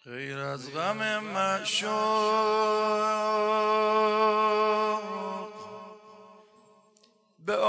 غیر از غم معشوق به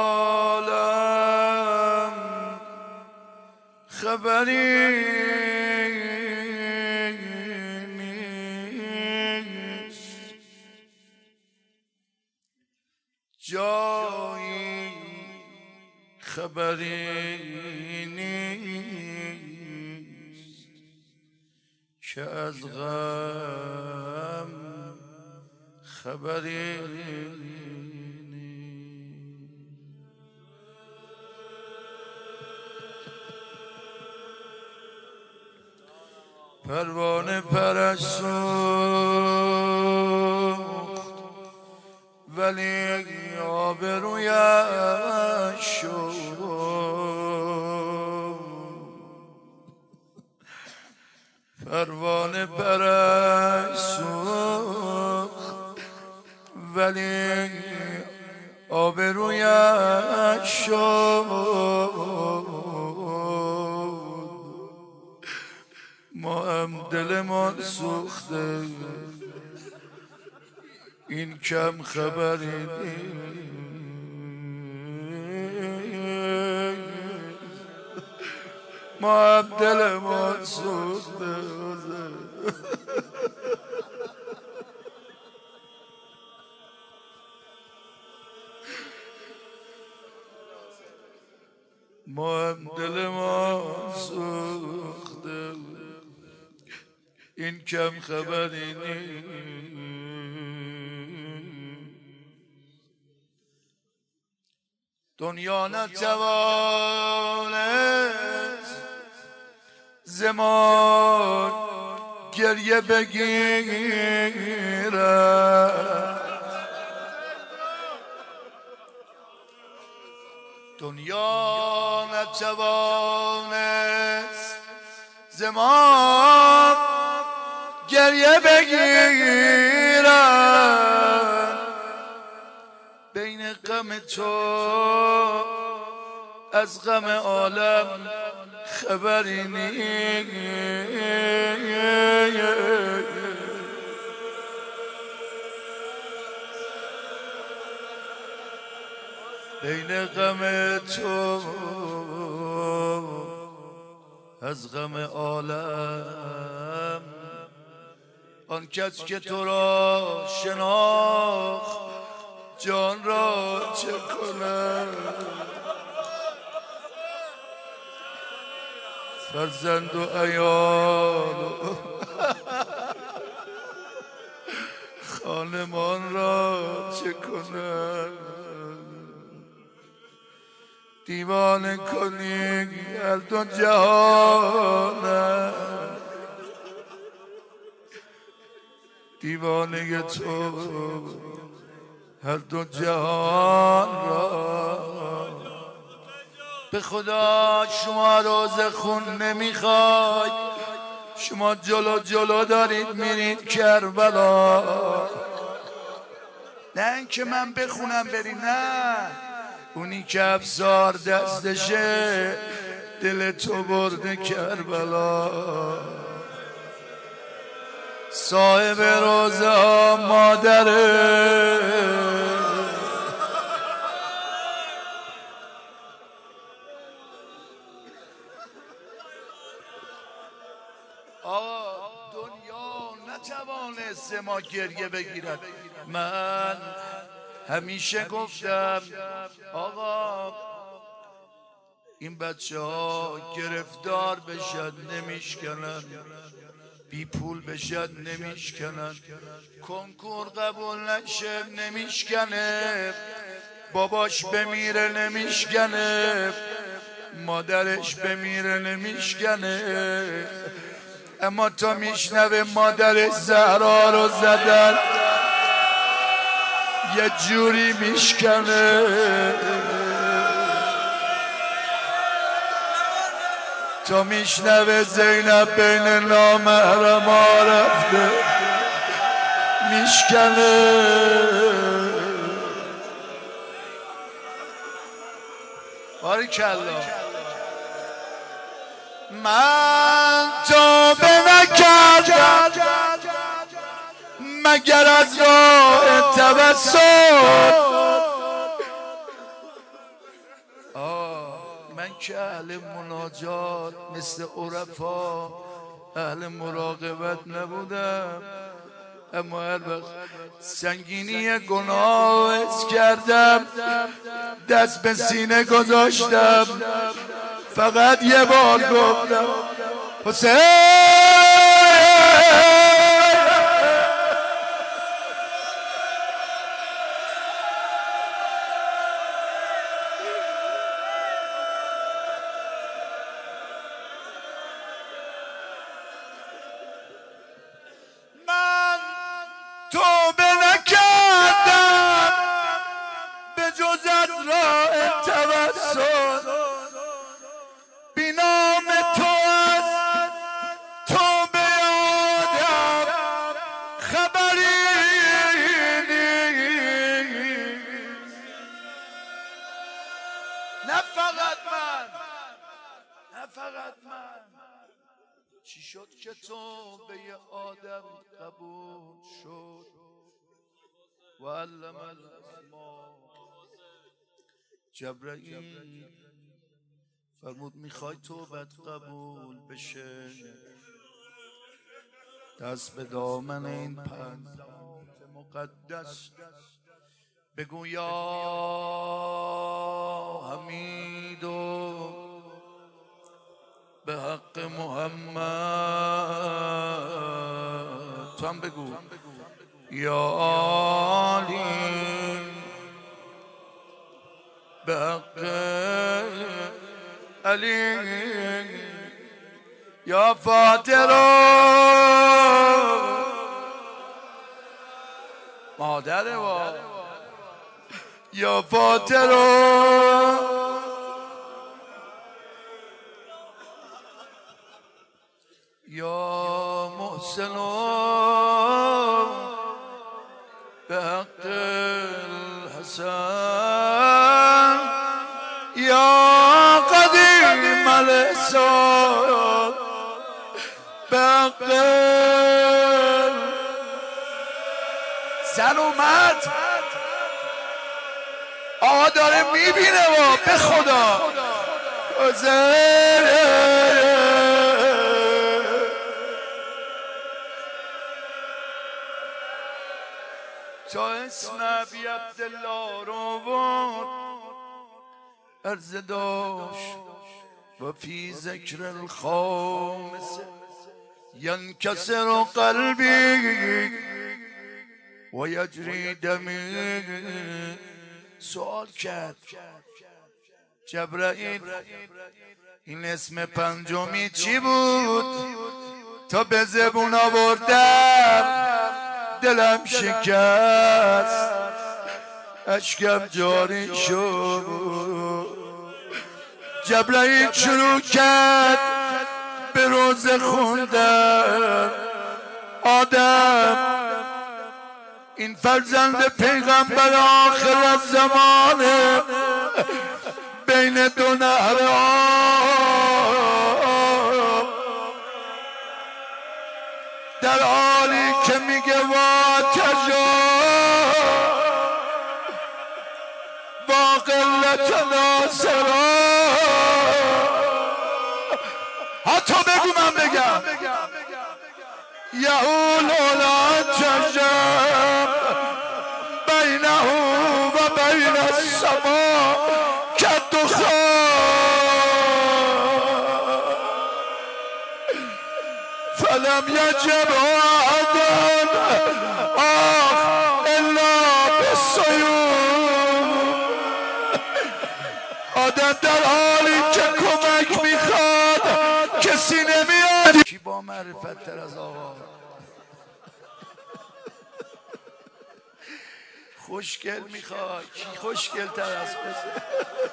عالم خبری نیست، جایی خبری نیست که از غم خبری پروانه پرش سوخت ولی آبرویش شد. پروانه پرش سوخت ولی آبرویش شد. ما هم دلمان سوخته این کم خبری نیست. ما هم دلمان سوخته ما هم دلمان سوخته این کم خبری نیست. دنیا نتوانست زمان گریه بگیرد، دنیا نتوانست زمان گریه بگیرد. بین غم تو از غم عالم خبری نیست. بین غم تو از غم عالم آن کس که تو را شناخت جان را چه کند. فرزند و عیال و خانمان را چه کند. دیوانه کنی هر دو جهان، دیوانه تو هر دو جهان را. به خدا شما روز خون نمیخواید، شما جلو جلو دارید میرید کربلا. نه اینکه من بخونم بری، نه، اونی که افسار دستشه دل تو برده کربلا. صاحب روزه ها مادره، دنیا نتوانست ما گریه بگیرد. من همیشه گفتم آقا این بچه ها گرفتار بشن نمیشکنن، بی پول بشن نمیشکنن، کنکور قبول نشه نمیشکنه، باباش بمیره نمیشکنه، مادرش بمیره نمیشکنه. اما تا میشنوه مادرش زهرا رو زدن یه جوری میشکنه. تا میشنوه زینب بین نامحرما رفته میشکنه. باریکالله. من توبه نکردم مگر از راه توسل. من که اهل مناجات مثل عرفا اهل مراقبت نبودم، اما هر وقت سنگینی گناه حس کردم دست به سینه گذاشتم، فقط یه بار گفتم حسین. توبه نکردم به جز از راه توسل، بی نام تو از توبه آدم خبری نیست. نه فقط من چی شد که توبه آدم قبول شد و علم الاسما. جبرائیل فرمود میخوای توبت قبول بشه دست به دامن این پنجات مقدس بگو یا حمیدو به حق محمد. تو هم بگو یا علی به حق علی، یا فاطر مادر و یا فاطر یا محسن به حق الحسن، یا قدیم الحسن به حق زن اومد. آقا داره میبینه و به خدا تا اسم ابی عبدالله رو بود عرض داشت و فی ذکر الخامس ینکسر قلبی و یجری دمی. سوال کرد جبرائیل این اسم پنجمی چی بود؟ تا به زبون آوردم دلم شکست اشکم جاری شد. جبرائیل شروع کرد به روزه خوندن. آدم این فرزند پیغمبر آخر الزمانه بین دو نهر آب در حالی که میگه واتجا با قلت ناصرا. حتی بگو من بگم یهول اولا تجم بینه و بین السما کالدخان فلم یجب احد الا بالسیوف. آدم در حالی که کمک میخواد کسی نمیاد. کی با معرفت تر از آقا؟ خوشگل میخواد کی خوشگل تر از بزن؟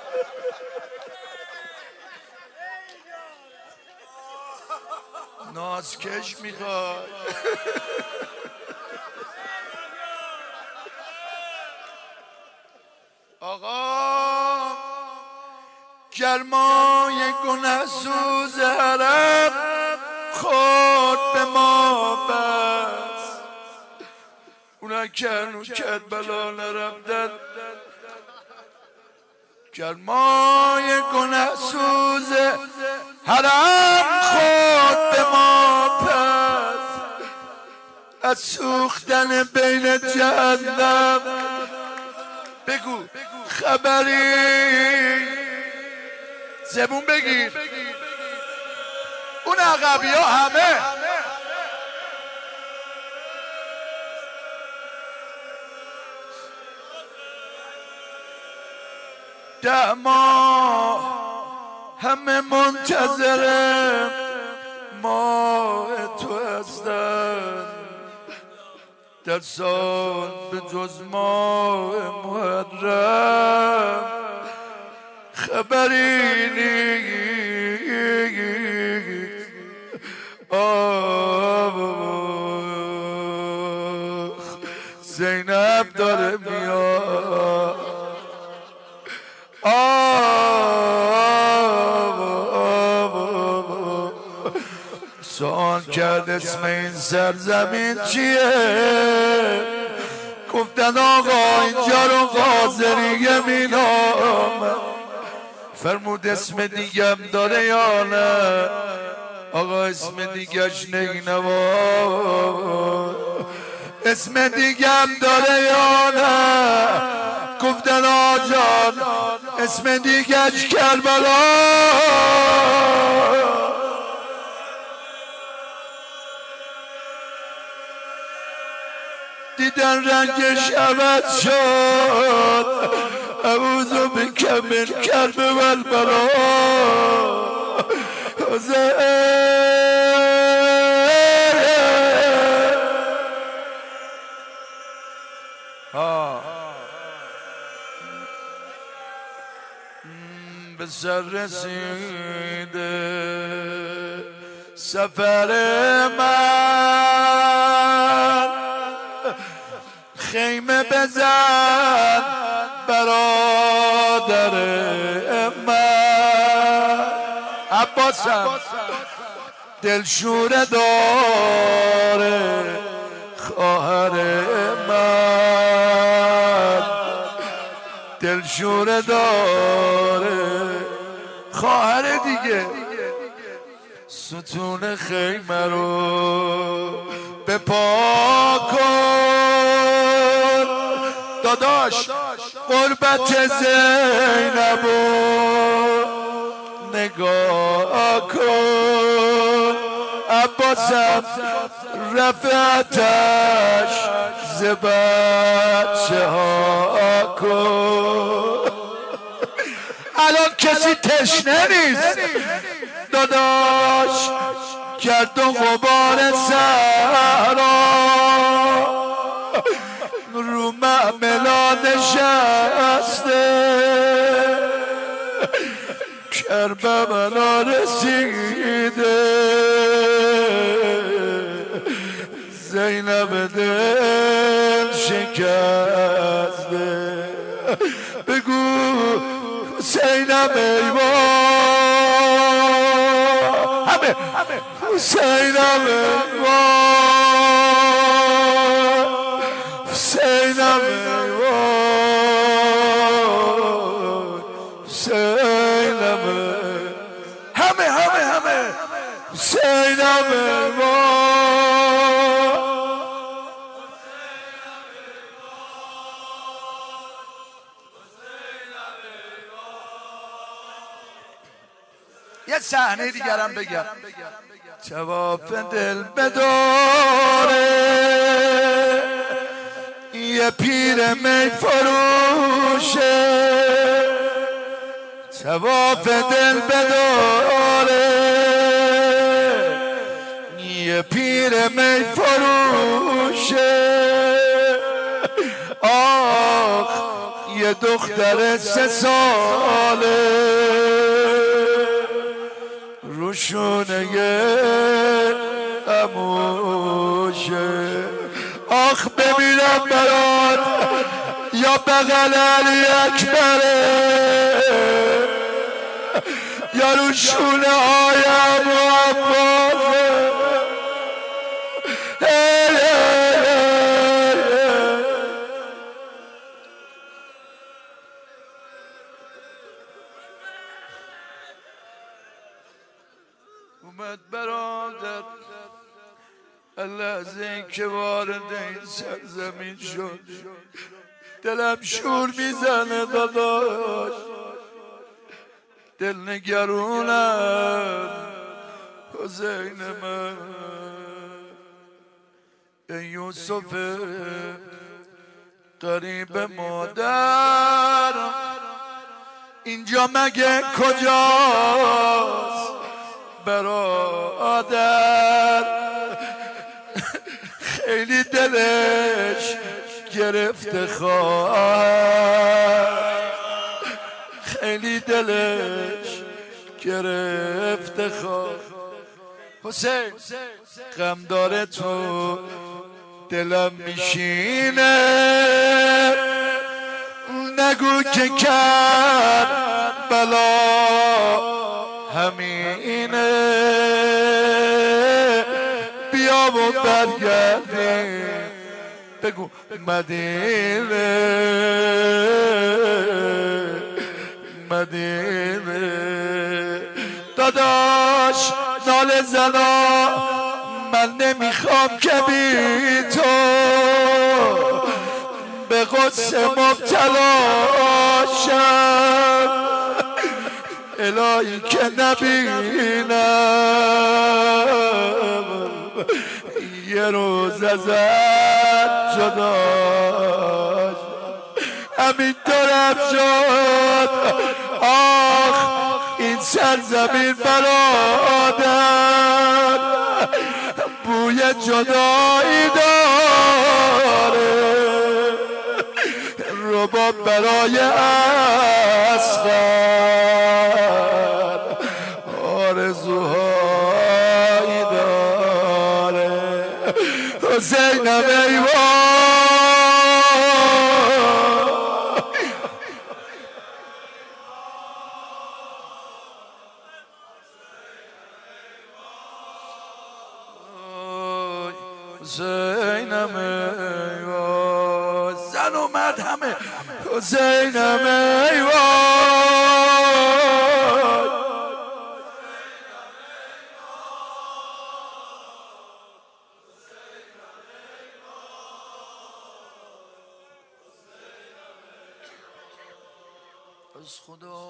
نازکش میخواد. آقا گرمای گنه سوز حرم خود به ما بس کرنو کربلا نرفتن گرمای گناه سوزه حرم خود به ما پس از سوختن بین جهنم بگو خبری زبون بگیر اون عقبی ها همه ده ماه همه منتظر ماه تو هستن در سال به جز ماه محرم خبری نیست زینب داره میاد سوال کرد اسم این سرزمین چیه گفتن آقا اینجا رو قاضریه مینام فرمود اسم دیگم داره یا نه آقا اسم دیگش نینوا اسم دیگم داره یا نه گفتن آجان اسم دیگش کربلا دیدن رنگش عوض شد اعوذ بک من کرب والبلا به سر رسیده سفر من خیمه بزن برادر من عباسم دلشوره داره خواهر من دلشوره داره خواهر دیگه ستون خیمه رو به پا کن داداش قربت زینبو نگاه کن عباسم رفعتش ز بچه ها کن الان کسی تشنه نیست داداش گرد و غبار صحرا رو معملا نشسته کربلا رسیده زینب دل شکسته بگو حسینم ایوان همه حسینم ایوان حسینم ایوان حسینم همه حسینم ایوان یه صحنه دیگرم بگم جواف دل بداره یه پیر می فروشه جواف دل بداره یه پیر می فروشه آخ یه دختر 3 ساله روشونه اموشه آخ بمیرم برات یا بغل علی اکبره یا روشونه هایم و عباسه برادر لحظه که وارد این سرزمین شد دلم شور میزنه داداش، دل نگرونم حسین من. ای یوسف قریب مادر اینجا مگه کجاست برادر؟ خیلی دلش گرفته خواهر، خیلی دلش گرفته خواهر. حسین غم داره تو دلم میشینه، نگو که کرد بلا همینه، بیا و برگردیم بگو مدینه مدینه. داداش ناله زنا من نمیخوام که بی تو به غصه مبتلا شم، الهی که نبینم یه روز ازت جدا. همینطورم شد آخ این سرزمین برادر، بوی جدایی داره، رباب برای اصغر آرزوهایی داره. حسینم ای حسینم ای وای، زن اومد همه حسینم ای وای. از خدا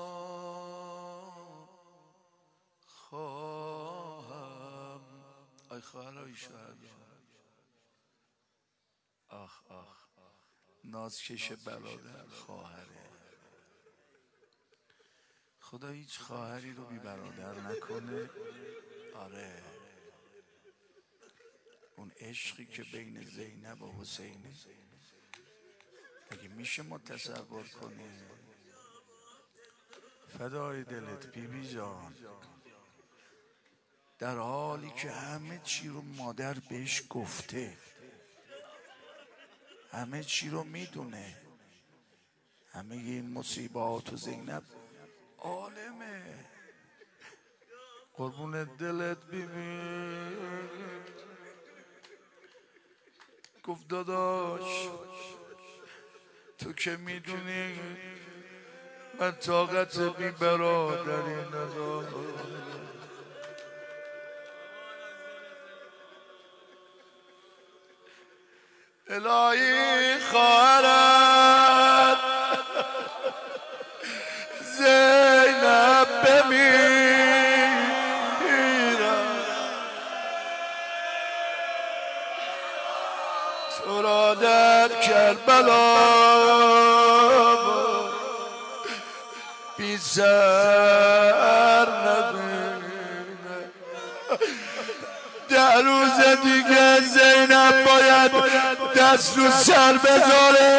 خواهم ای خواهرای شهدا، آخ آخ نازکش برادر خواهره، خدا هیچ خواهری رو بی برادر نکنه. آره اون عشقی که بین زینب و حسینه اگه میشه ما تصور کنیم. فدای دلت بیبی جان، در حالی که همه چی رو مادر بهش گفته، همه چی رو میدونه، همه این مصیبات و زینب عالمه. قربون دلت بیبی گفت داداش تو که میدونی من طاقت بی برادری ندارم، الهی خواهرت زینب بمیرم، تو را در کربلا بی سر نبینه. 10 روز دیگه زینب باید دست رو سر بذاره،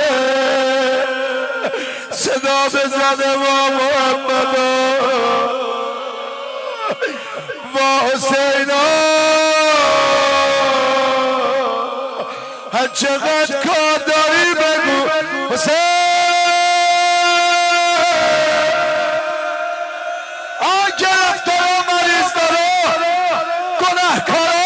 صدا بزنه وا محمدا وا حسینا، هر چقدر کار داری بگو حسین. گرفتار و مریض داره گناهکار